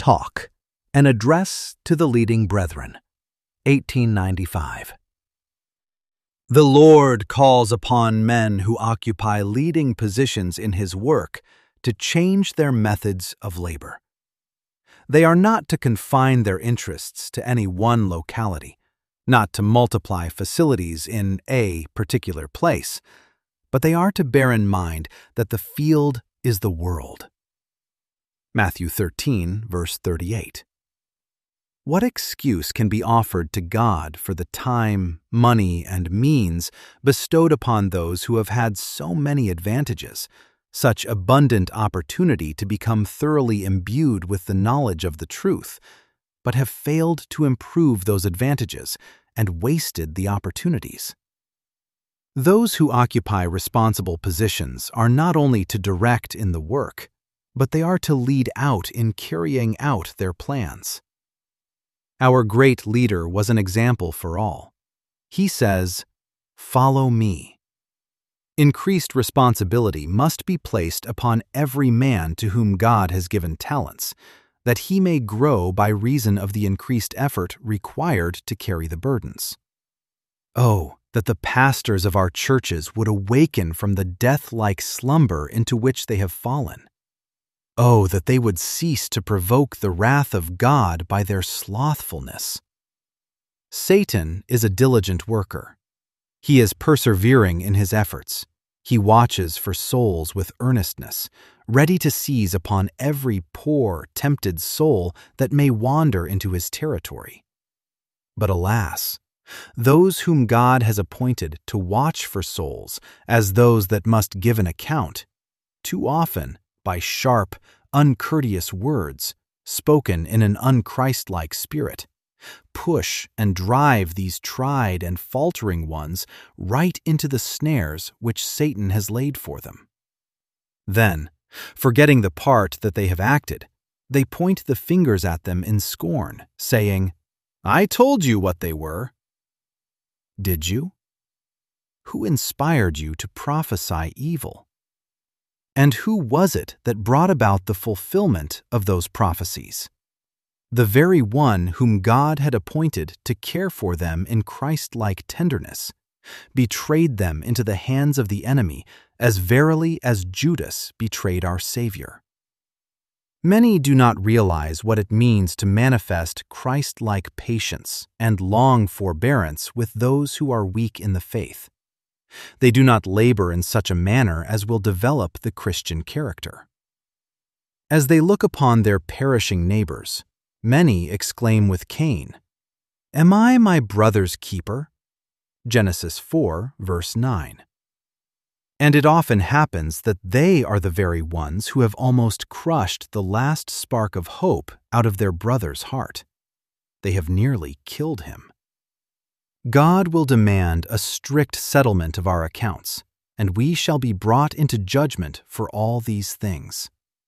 Talk, an address to the leading brethren, 1895. The Lord calls upon men who occupy leading positions in His work to change their methods of labor. They are not to confine their interests to any one locality, not to multiply facilities in a particular place, but they are to bear in mind that the field is the world. Matthew 13, verse 38. What excuse can be offered to God for the time, money, and means bestowed upon those who have had so many advantages, such abundant opportunity to become thoroughly imbued with the knowledge of the truth, but have failed to improve those advantages and wasted the opportunities? Those who occupy responsible positions are not only to direct in the work, but they are to lead out in carrying out their plans. Our great leader was an example for all. He says, "Follow me." Increased responsibility must be placed upon every man to whom God has given talents, that he may grow by reason of the increased effort required to carry the burdens. Oh, that the pastors of our churches would awaken from the death-like slumber into which they have fallen. Oh, that they would cease to provoke the wrath of God by their slothfulness. Satan is a diligent worker. He is persevering in his efforts. He watches for souls with earnestness, ready to seize upon every poor, tempted soul that may wander into his territory. But alas, those whom God has appointed to watch for souls as those that must give an account, too often, by sharp, uncourteous words, spoken in an unchristlike spirit, push and drive these tried and faltering ones right into the snares which Satan has laid for them. Then, forgetting the part that they have acted, they point the fingers at them in scorn, saying, "I told you what they were." Did you? Who inspired you to prophesy evil? And who was it that brought about the fulfillment of those prophecies? The very one whom God had appointed to care for them in Christ-like tenderness, betrayed them into the hands of the enemy as verily as Judas betrayed our Savior. Many do not realize what it means to manifest Christ-like patience and long forbearance with those who are weak in the faith. They do not labor in such a manner as will develop the Christian character. As they look upon their perishing neighbors, many exclaim with Cain, "Am I my brother's keeper?" Genesis 4, verse 9. And it often happens that they are the very ones who have almost crushed the last spark of hope out of their brother's heart. They have nearly killed him. God will demand a strict settlement of our accounts, and we shall be brought into judgment for all these things.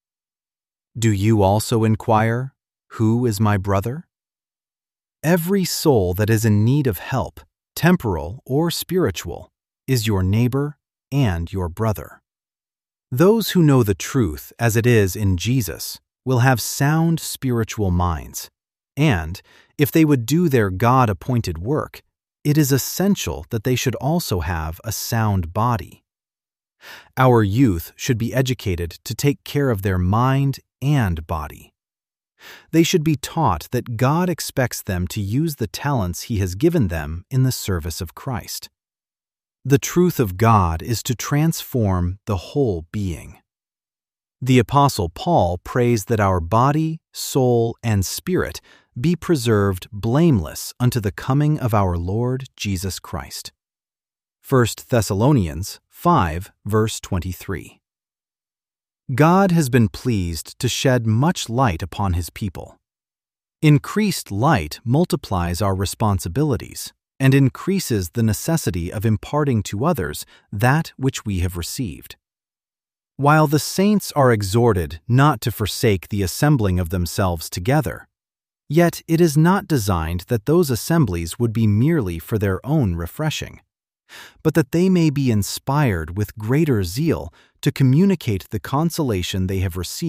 Do you also inquire, "Who is my brother?" Every soul that is in need of help, temporal or spiritual, is your neighbor and your brother. Those who know the truth as it is in Jesus will have sound spiritual minds, and, if they would do their God-appointed work, it is essential that they should also have a sound body. Our youth should be educated to take care of their mind and body. They should be taught that God expects them to use the talents He has given them in the service of Christ. The truth of God is to transform the whole being. The Apostle Paul prays that our body, soul, and spirit be preserved blameless unto the coming of our Lord Jesus Christ. 1 Thessalonians 5, verse 23. God has been pleased to shed much light upon His people. Increased light multiplies our responsibilities and increases the necessity of imparting to others that which we have received. While the saints are exhorted not to forsake the assembling of themselves together, yet it is not designed that those assemblies would be merely for their own refreshing, but that they may be inspired with greater zeal to communicate the consolation they have received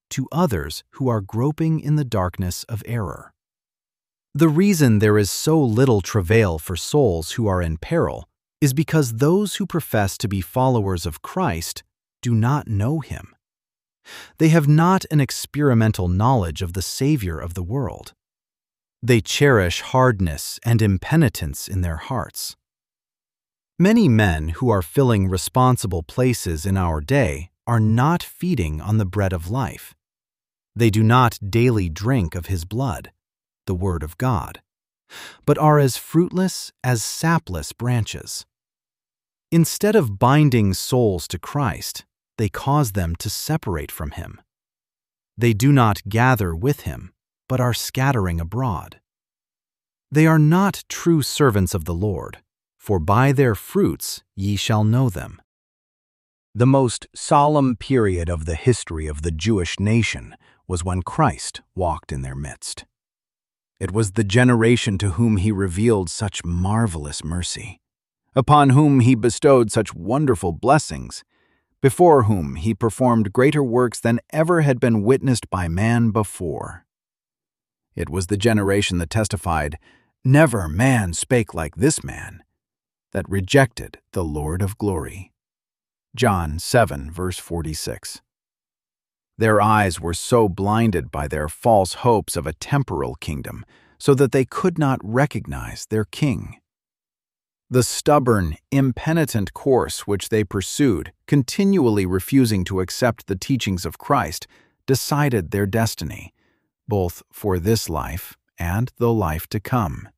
to others who are groping in the darkness of error. The reason there is so little travail for souls who are in peril is because those who profess to be followers of Christ do not know Him. They have not an experimental knowledge of the Savior of the world. They cherish hardness and impenitence in their hearts. Many men who are filling responsible places in our day are not feeding on the bread of life. They do not daily drink of His blood, the Word of God, but are as fruitless as sapless branches. Instead of binding souls to Christ, they cause them to separate from Him. They do not gather with Him, but are scattering abroad. They are not true servants of the Lord, for by their fruits ye shall know them. The most solemn period of the history of the Jewish nation was when Christ walked in their midst. It was the generation to whom He revealed such marvelous mercy, upon whom He bestowed such wonderful blessings, before whom He performed greater works than ever had been witnessed by man before. It was the generation that testified, "Never man spake like this man," that rejected the Lord of glory. John 7, verse 46. Their eyes were so blinded by their false hopes of a temporal kingdom, so that they could not recognize their King. The stubborn, impenitent course which they pursued, continually refusing to accept the teachings of Christ, decided their destiny, both for this life and the life to come.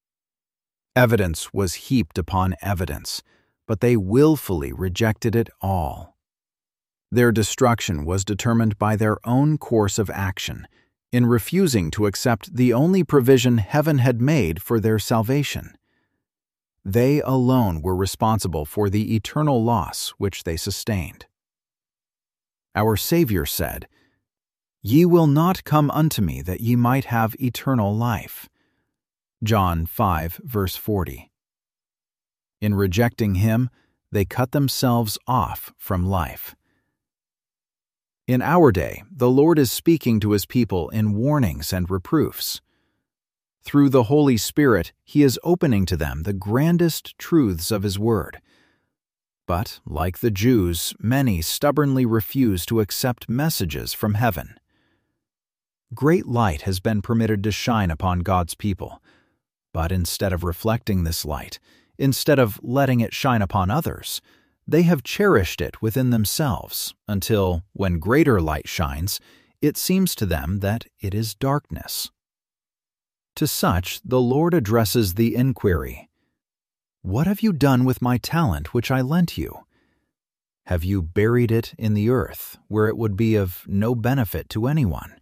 Evidence was heaped upon evidence, but they willfully rejected it all. Their destruction was determined by their own course of action, in refusing to accept the only provision heaven had made for their salvation. They alone were responsible for the eternal loss which they sustained. Our Savior said, "Ye will not come unto me that ye might have eternal life." John 5, verse 40. In rejecting Him, they cut themselves off from life. In our day, the Lord is speaking to His people in warnings and reproofs. Through the Holy Spirit, He is opening to them the grandest truths of His Word. But, like the Jews, many stubbornly refuse to accept messages from heaven. Great light has been permitted to shine upon God's people, but instead of reflecting this light, instead of letting it shine upon others, they have cherished it within themselves until, when greater light shines, it seems to them that it is darkness. To such the Lord addresses the inquiry, "What have you done with my talent which I lent you? Have you buried it in the earth, where it would be of no benefit to anyone?"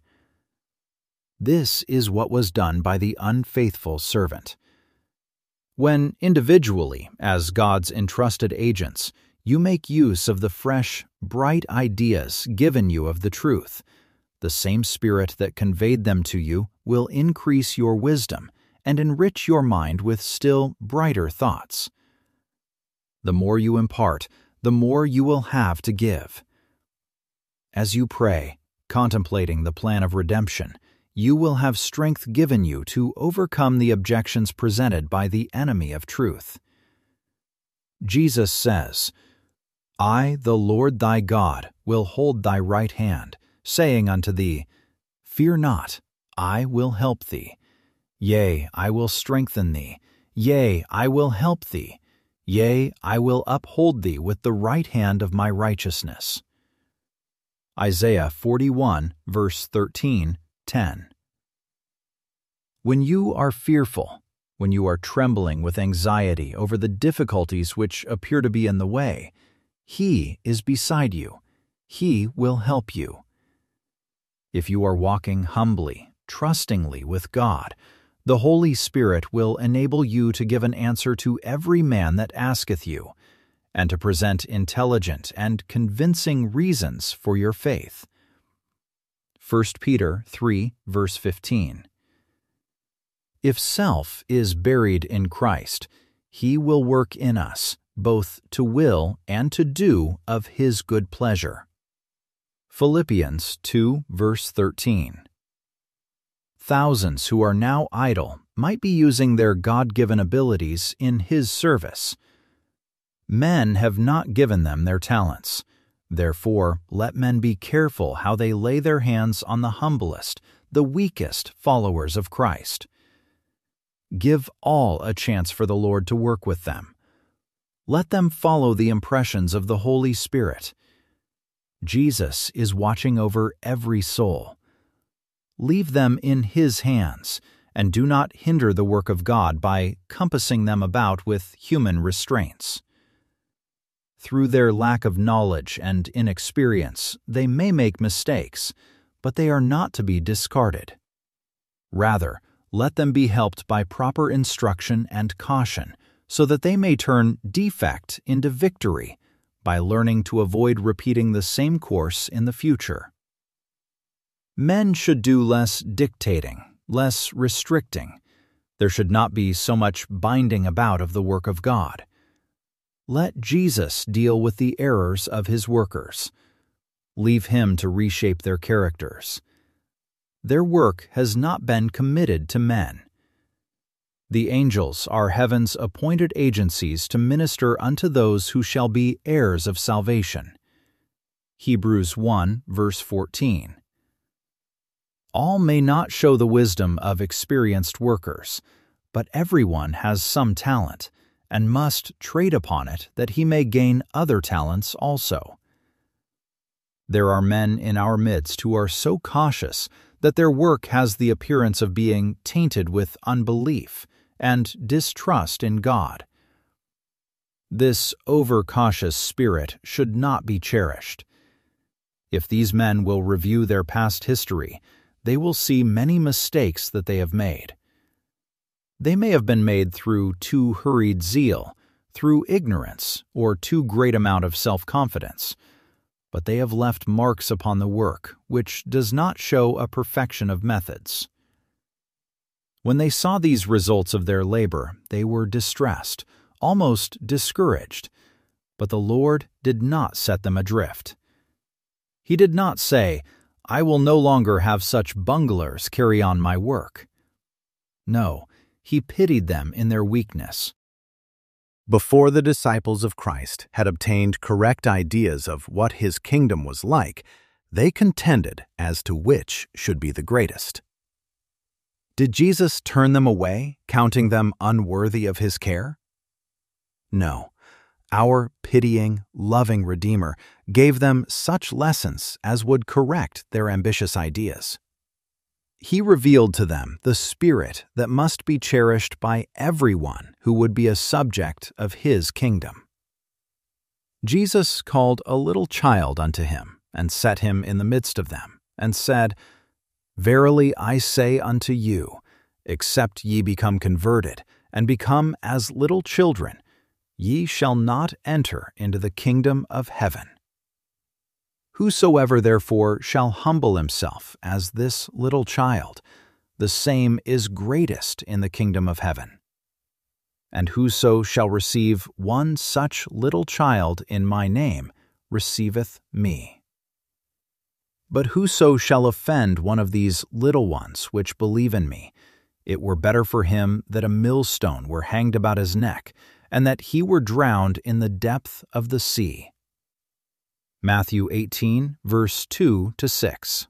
This is what was done by the unfaithful servant. When individually, as God's entrusted agents, you make use of the fresh, bright ideas given you of the truth, the same Spirit that conveyed them to you will increase your wisdom and enrich your mind with still brighter thoughts. The more you impart, the more you will have to give. As you pray, contemplating the plan of redemption, you will have strength given you to overcome the objections presented by the enemy of truth. Jesus says, "I, the Lord thy God, will hold thy right hand, saying unto thee, Fear not, I will help thee. Yea, I will strengthen thee. Yea, I will help thee. Yea, I will uphold thee with the right hand of my righteousness." Isaiah 41, verse 13, 10. When you are fearful, when you are trembling with anxiety over the difficulties which appear to be in the way, He is beside you. He will help you. If you are walking humbly, trustingly with God, the Holy Spirit will enable you to give an answer to every man that asketh you, and to present intelligent and convincing reasons for your faith. 1 Peter 3, verse 15. If self is buried in Christ, He will work in us, both to will and to do of His good pleasure. Philippians 2, verse 13. Thousands who are now idle might be using their God-given abilities in His service. Men have not given them their talents. Therefore, let men be careful how they lay their hands on the humblest, the weakest followers of Christ. Give all a chance for the Lord to work with them. Let them follow the impressions of the Holy Spirit. Jesus is watching over every soul. Leave them in His hands, and do not hinder the work of God by compassing them about with human restraints. Through their lack of knowledge and inexperience, they may make mistakes, but they are not to be discarded. Rather, let them be helped by proper instruction and caution, so that they may turn defect into victory by learning to avoid repeating the same course in the future. Men should do less dictating, less restricting. There should not be so much binding about of the work of God. Let Jesus deal with the errors of His workers. Leave Him to reshape their characters. Their work has not been committed to men. The angels are heaven's appointed agencies to minister unto those who shall be heirs of salvation. Hebrews 1, verse 14. All may not show the wisdom of experienced workers, but everyone has some talent, and must trade upon it that he may gain other talents also. There are men in our midst who are so cautious that their work has the appearance of being tainted with unbelief and distrust in God. This overcautious spirit should not be cherished. If these men will review their past history, they will see many mistakes that they have made. They may have been made through too hurried zeal, through ignorance, or too great amount of self-confidence, but they have left marks upon the work which does not show a perfection of methods. When they saw these results of their labor, they were distressed, almost discouraged, but the Lord did not set them adrift. He did not say, "I will no longer have such bunglers carry on my work." No, He pitied them in their weakness. Before the disciples of Christ had obtained correct ideas of what His kingdom was like, they contended as to which should be the greatest. Did Jesus turn them away, counting them unworthy of His care? No. Our pitying, loving Redeemer gave them such lessons as would correct their ambitious ideas. He revealed to them the spirit that must be cherished by everyone who would be a subject of His kingdom. Jesus called a little child unto Him, and set him in the midst of them, and said, Verily I say unto you, except ye become converted, and become as little children, ye shall not enter into the kingdom of heaven. Whosoever therefore shall humble himself as this little child, the same is greatest in the kingdom of heaven. And whoso shall receive one such little child in my name receiveth me. But whoso shall offend one of these little ones which believe in me, it were better for him that a millstone were hanged about his neck, and that he were drowned in the depth of the sea. Matthew 18, verse 2-6.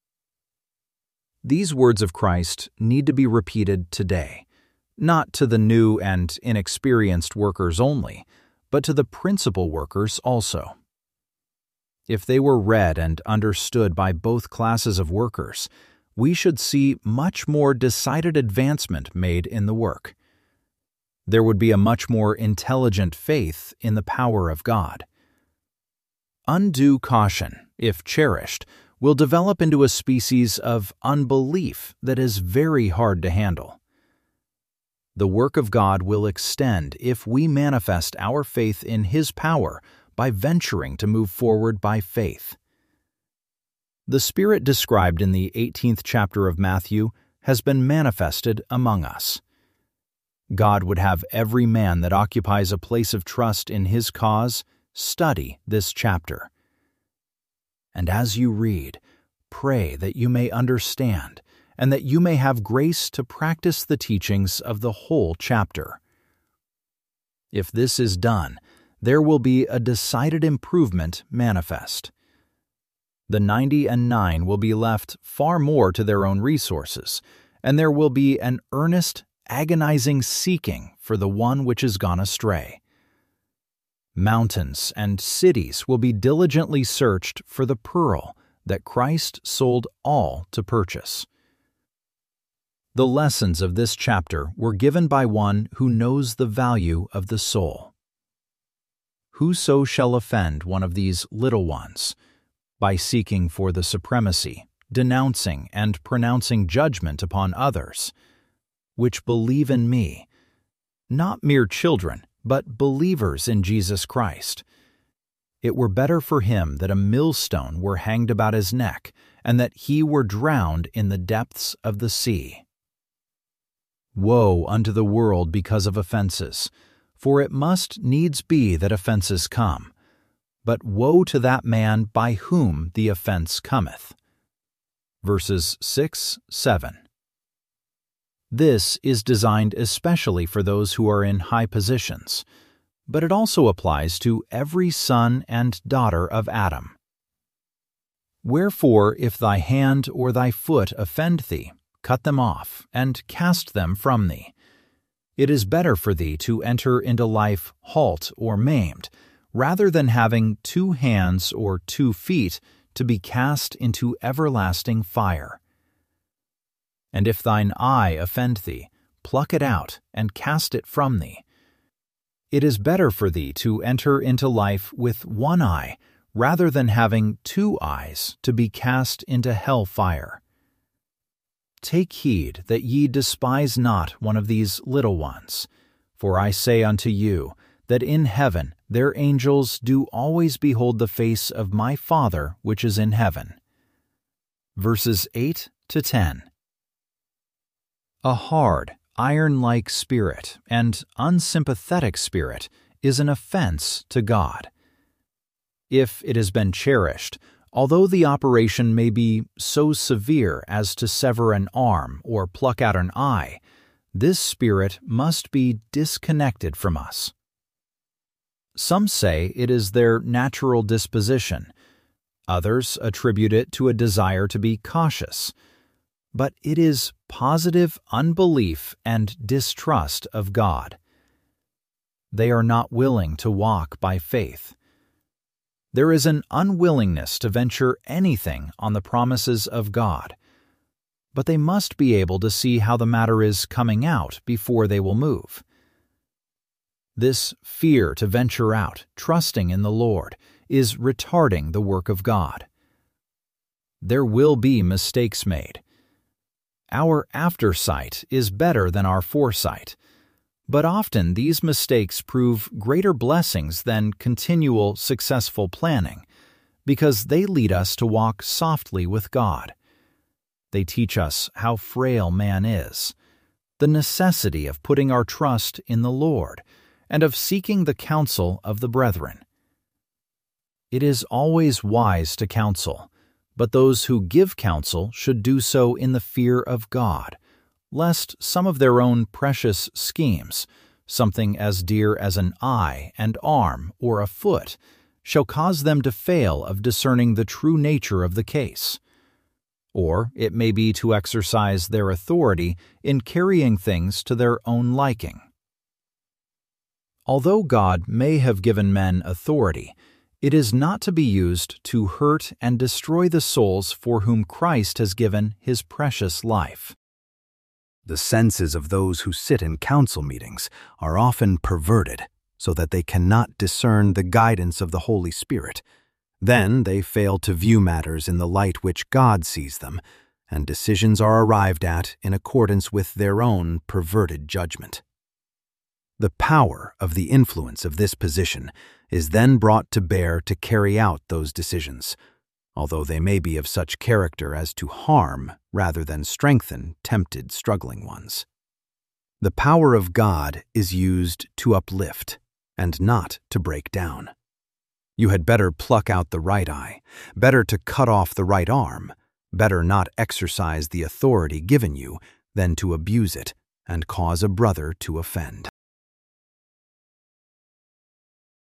These words of Christ need to be repeated today, not to the new and inexperienced workers only, but to the principal workers also. If they were read and understood by both classes of workers, we should see much more decided advancement made in the work. There would be a much more intelligent faith in the power of God. Undue caution, if cherished, will develop into a species of unbelief that is very hard to handle. The work of God will extend if we manifest our faith in His power by venturing to move forward by faith. The Spirit described in the 18th chapter of Matthew has been manifested among us. God would have every man that occupies a place of trust in His cause study this chapter. and as you read, pray that you may understand and that you may have grace to practice the teachings of the whole chapter. If this is done, there will be a decided improvement manifest. The 99 will be left far more to their own resources, and there will be an earnest, agonizing seeking for the one which is gone astray. Mountains and cities will be diligently searched for the pearl that Christ sold all to purchase. The lessons of this chapter were given by one who knows the value of the soul. Whoso shall offend one of these little ones, by seeking for the supremacy, denouncing and pronouncing judgment upon others, which believe in me, not mere children, but believers in Jesus Christ, it were better for him that a millstone were hanged about his neck, and that he were drowned in the depths of the sea. Woe unto the world because of offenses, for it must needs be that offenses come. But woe to that man by whom the offense cometh. Verses 6, 7. This is designed especially for those who are in high positions, but it also applies to every son and daughter of Adam. Wherefore, if thy hand or thy foot offend thee, cut them off, and cast them from thee. It is better for thee to enter into life halt or maimed, rather than having 2 hands or 2 feet to be cast into everlasting fire. And if thine eye offend thee, pluck it out, and cast it from thee. It is better for thee to enter into life with 1 eye, rather than having 2 eyes to be cast into hell fire. Take heed that ye despise not one of these little ones, for I say unto you, that in heaven their angels do always behold the face of my Father which is in heaven. Verses 8 to 10. A hard, iron-like spirit and unsympathetic spirit is an offense to God. If it has been cherished, although the operation may be so severe as to sever an arm or pluck out an eye, this spirit must be disconnected from us. Some say it is their natural disposition. Others attribute it to a desire to be cautious. But it is positive unbelief and distrust of God. They are not willing to walk by faith. There is an unwillingness to venture anything on the promises of God, but they must be able to see how the matter is coming out before they will move. This fear to venture out, trusting in the Lord, is retarding the work of God. There will be mistakes made. Our aftersight is better than our foresight, but often these mistakes prove greater blessings than continual successful planning, because they lead us to walk softly with God. They teach us how frail man is, the necessity of putting our trust in the Lord, and of seeking the counsel of the brethren. It is always wise to counsel, but those who give counsel should do so in the fear of God, lest some of their own precious schemes, something as dear as an eye, an arm, or a foot, shall cause them to fail of discerning the true nature of the case. Or it may be to exercise their authority in carrying things to their own liking. Although God may have given men authority, it is not to be used to hurt and destroy the souls for whom Christ has given his precious life. The senses of those who sit in council meetings are often perverted so that they cannot discern the guidance of the Holy Spirit. Then they fail to view matters in the light which God sees them, and decisions are arrived at in accordance with their own perverted judgment. The power of the influence of this position is then brought to bear to carry out those decisions, although they may be of such character as to harm rather than strengthen tempted, struggling ones. The power of God is used to uplift and not to break down. You had better pluck out the right eye, better to cut off the right arm, better not exercise the authority given you than to abuse it and cause a brother to offend.